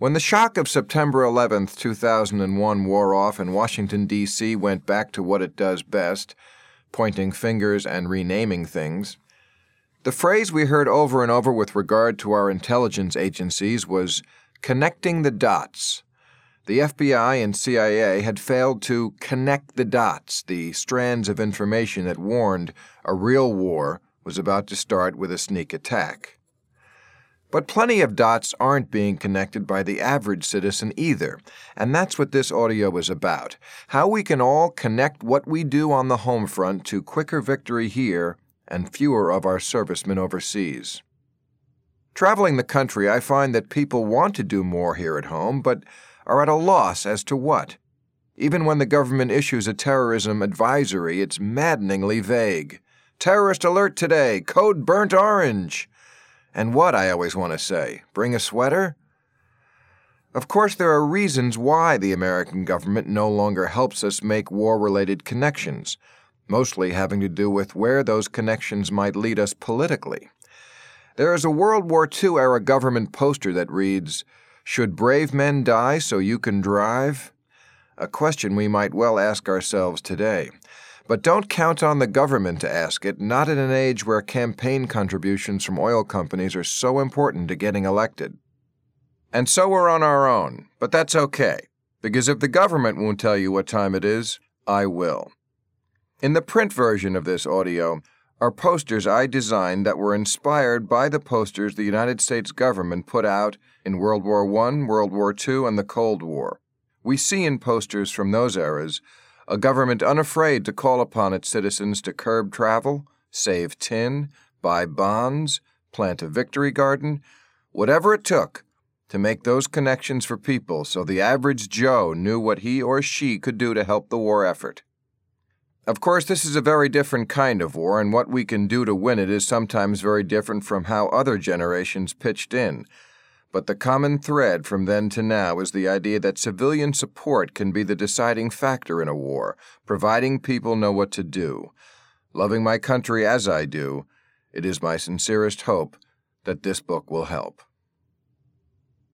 When the shock of September 11th, 2001 wore off and Washington, D.C. went back to what it does best, pointing fingers and renaming things, the phrase we heard over and over with regard to our intelligence agencies was connecting the dots. The FBI and CIA had failed to connect the dots, the strands of information that warned a real war was about to start with a sneak attack. But plenty of dots aren't being connected by the average citizen either, and that's what this audio is about, how we can all connect what we do on the home front to quicker victory here and fewer of our servicemen overseas. Traveling the country, I find that people want to do more here at home, but are at a loss as to what. Even when the government issues a terrorism advisory, it's maddeningly vague. Terrorist alert today, code burnt orange. And what, I always want to say, bring a sweater? Of course, there are reasons why the American government no longer helps us make war-related connections, mostly having to do with where those connections might lead us politically. There is a World War II-era government poster that reads, "Should brave men die so you can drive?" A question we might well ask ourselves today. But don't count on the government to ask it, not in an age where campaign contributions from oil companies are so important to getting elected. And so we're on our own, but that's okay, because if the government won't tell you what time it is, I will. In the print version of this audio are posters I designed that were inspired by the posters the United States government put out in World War I, World War II, and the Cold War. We see in posters from those eras a government unafraid to call upon its citizens to curb travel, save tin, buy bonds, plant a victory garden, whatever it took to make those connections for people so the average Joe knew what he or she could do to help the war effort. Of course, this is a very different kind of war, and what we can do to win it is sometimes very different from how other generations pitched in. But the common thread from then to now is the idea that civilian support can be the deciding factor in a war, providing people know what to do. Loving my country as I do, it is my sincerest hope that this book will help.